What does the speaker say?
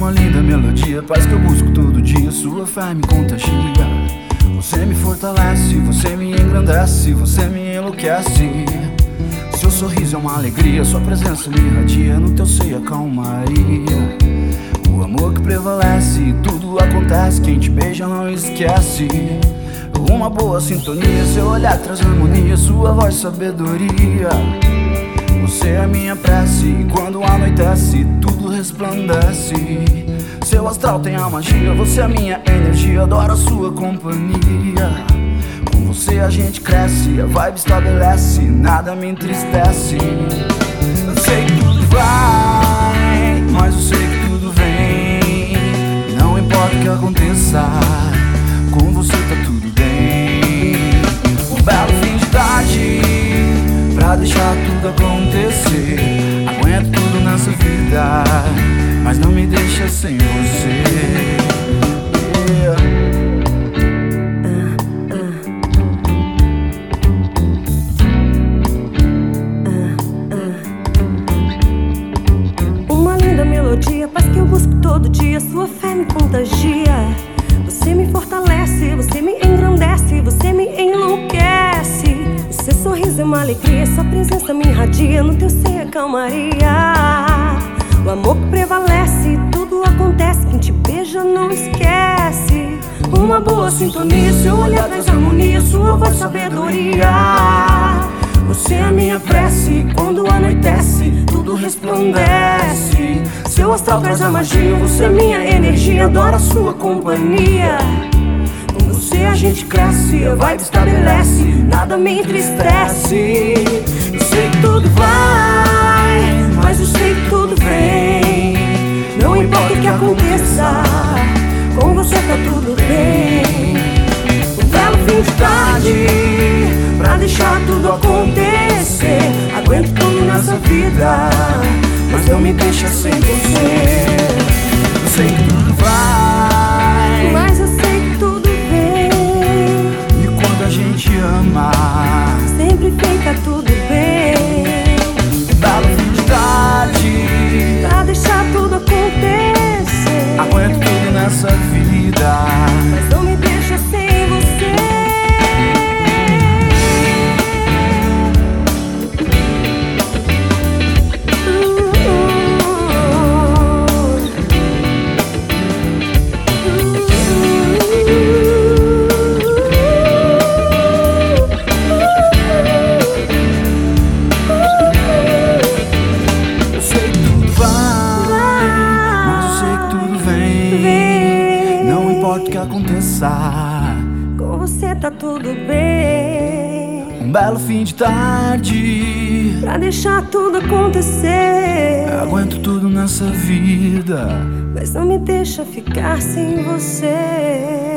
Uma linda melodia, paz que eu busco todo dia. Sua fé me contagia. Você me fortalece, você me engrandece, você me enlouquece. Seu sorriso é uma alegria, sua presença me irradia. No teu seio a calmaria, o amor que prevalece, tudo acontece. Quem te beija não esquece. Uma boa sintonia, seu olhar traz harmonia, sua voz sabedoria. Você é minha prece, e quando anoitece, tudo resplandece. Seu astral tem a magia, você é minha energia, adoro a sua companhia. Com você a gente cresce, a vibe estabelece, nada me entristece. Eu sei que tudo vai, mas eu sei que tudo vem. Não importa o que aconteça, com você tá tudo bem. Um belo fim de tarde, pra deixar tudo acontecer. Aguento tudo nessa vida, mas não me deixa sem você. Uma linda melodia, paz que eu busco todo dia. Sua fé me contagia. Você me fortalece, você me engrandece, você me enlouquece. Seu sorriso é uma alegria, sua presença me irradia. No teu seio a calmaria, o amor que prevalece, tudo acontece. Quem te beija não esquece. Uma boa sintonia, seu olhar traz harmonia, sua voz sabedoria. Você é a minha prece, quando anoitece, tudo resplandece. Seu astral traz a magia, você é minha energia, adoro a sua companhia. Com você a gente cresce, a vibe estabelece, nada me entristece. Eu sei que tudo vai, mas eu sei que tudo vem. Não importa o que aconteça, com você tá tudo bem. Um belo fim de tarde, pra deixar tudo acontecer. Aguento tudo nessa vida, mas não me deixa sem você. Eu sei que tudo vai, mas eu sei que tudo vem. e quando a gente ama, sempre fica tudo bem. um belo fim de tarde, Pra deixar tudo acontecer. aguento tudo nessa vida, mas não me deixa sem você. não importa o que aconteça, Com você tá tudo bem. um belo fim de tarde, Pra deixar tudo acontecer. aguento tudo nessa vida, mas não me deixa ficar sem você.